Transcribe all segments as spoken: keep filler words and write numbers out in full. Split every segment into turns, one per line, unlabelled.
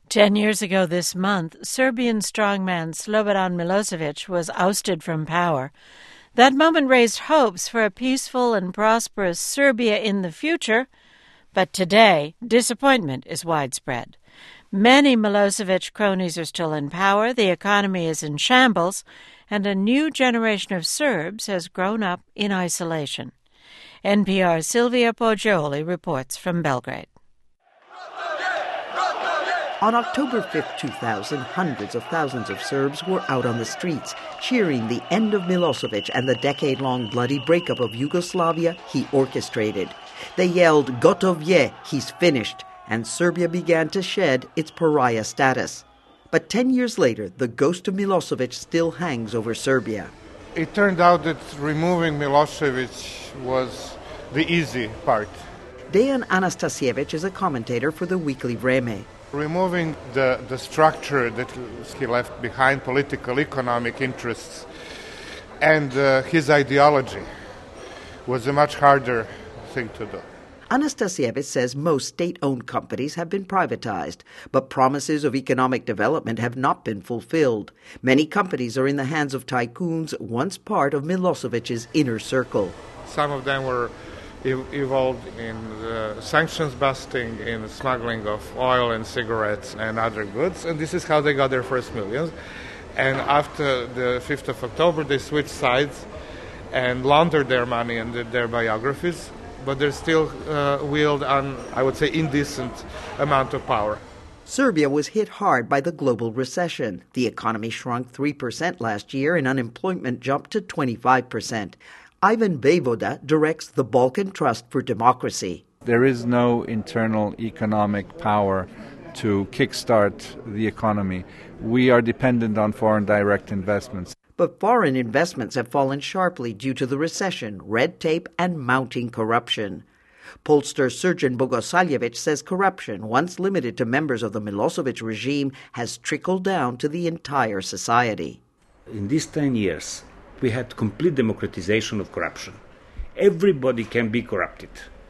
Ten years ago this month, Serbian strongman Slobodan Milosevic was ousted from power. That moment raised hopes for a peaceful and prosperous Serbia in the future, but today, disappointment is widespread. Many Milosevic cronies are still in power, the economy is in shambles, and a new generation of Serbs has grown up in isolation. N P R's Silvia Poggioli reports from Belgrade.
On October fifth, two thousand, hundreds of thousands of Serbs were out on the streets, cheering the end of Milosevic and the decade-long bloody breakup of Yugoslavia he orchestrated. They yelled, "Gotov je," he's finished, and Serbia began to shed its pariah status. But ten years later, the ghost of Milosevic still hangs over Serbia.
It turned out that removing Milosevic was the easy part.
Dejan Anastasievich is a commentator for the weekly Vreme.
Removing the, the structure that he left behind, political, economic interests, and uh, his ideology was a much harder thing to do.
Anastasievich says most state-owned companies have been privatized, but promises of economic development have not been fulfilled. Many companies are in the hands of tycoons, once part of Milosevic's inner circle.
Some of them were involved in uh, sanctions busting, in smuggling of oil and cigarettes and other goods, and this is how they got their first millions. And after the fifth of October, they switched sides and laundered their money and did their biographies, but they're still uh, wield an, I would say, indecent amount of power.
Serbia was hit hard by the global recession. The economy shrunk three percent last year and unemployment jumped to twenty-five percent. Ivan Vejvoda directs the Balkan Trust for Democracy.
There is no internal economic power to kickstart the economy. We are dependent on foreign direct investments.
But foreign investments have fallen sharply due to the recession, red tape, and mounting corruption. Pollster Srđan Bogosavljević says corruption, once limited to members of the Milosevic regime, has trickled down to the entire society.
In these ten years, we had complete democratization of corruption. Everybody can be corrupted.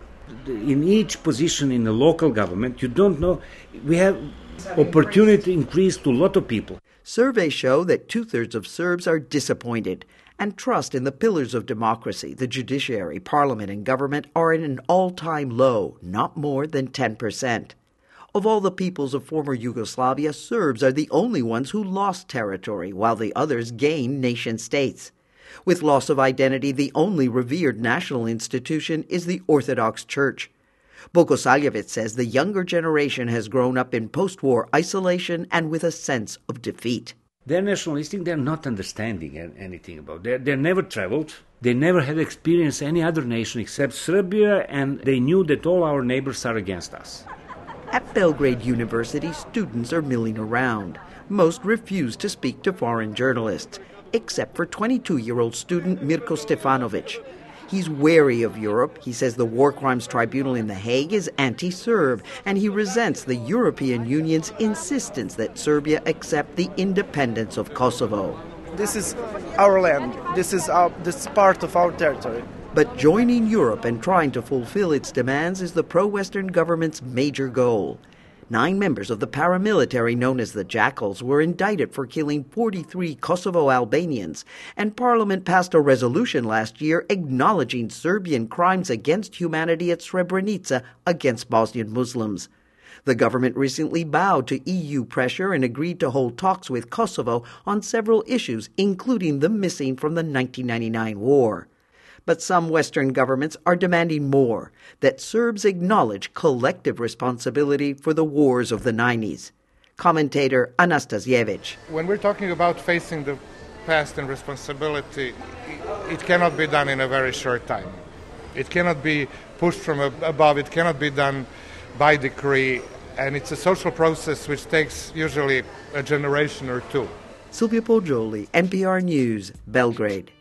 In each position in the local government, you don't know, we have opportunity increase to a lot of people.
Surveys show that two-thirds of Serbs are disappointed, and trust in the pillars of democracy, the judiciary, parliament, and government are at an all-time low, not more than ten percent. Of all the peoples of former Yugoslavia, Serbs are the only ones who lost territory, while the others gained nation-states. With loss of identity, the only revered national institution is the Orthodox Church. Bogosavljević says the younger generation has grown up in post-war isolation and with a sense of defeat.
They're nationalistic, they're not understanding anything about it. They're, they're never traveled, they never had experienced any other nation except Serbia, and they knew that all our neighbors are against us.
At Belgrade University, students are milling around. Most refuse to speak to foreign journalists, except for twenty-two-year-old student Mirko Stefanovic. He's wary of Europe. He says the War Crimes Tribunal in The Hague is anti-Serb, and he resents the European Union's insistence that Serbia accept the independence of Kosovo.
This is our land. This is, our, this is part of our territory.
But joining Europe and trying to fulfill its demands is the pro-Western government's major goal. Nine members of the paramilitary known as the Jackals were indicted for killing forty-three Kosovo Albanians, and Parliament passed a resolution last year acknowledging Serbian crimes against humanity at Srebrenica against Bosnian Muslims. The government recently bowed to E U pressure and agreed to hold talks with Kosovo on several issues, including the missing from the nineteen ninety-nine war. But some Western governments are demanding more, that Serbs acknowledge collective responsibility for the wars of the nineties. Commentator Anastasievich.
When we're talking about facing the past and responsibility, it cannot be done in a very short time. It cannot be pushed from above, it cannot be done by decree, and it's a social process which takes usually a generation or two.
Silvia Poggioli, N P R News, Belgrade.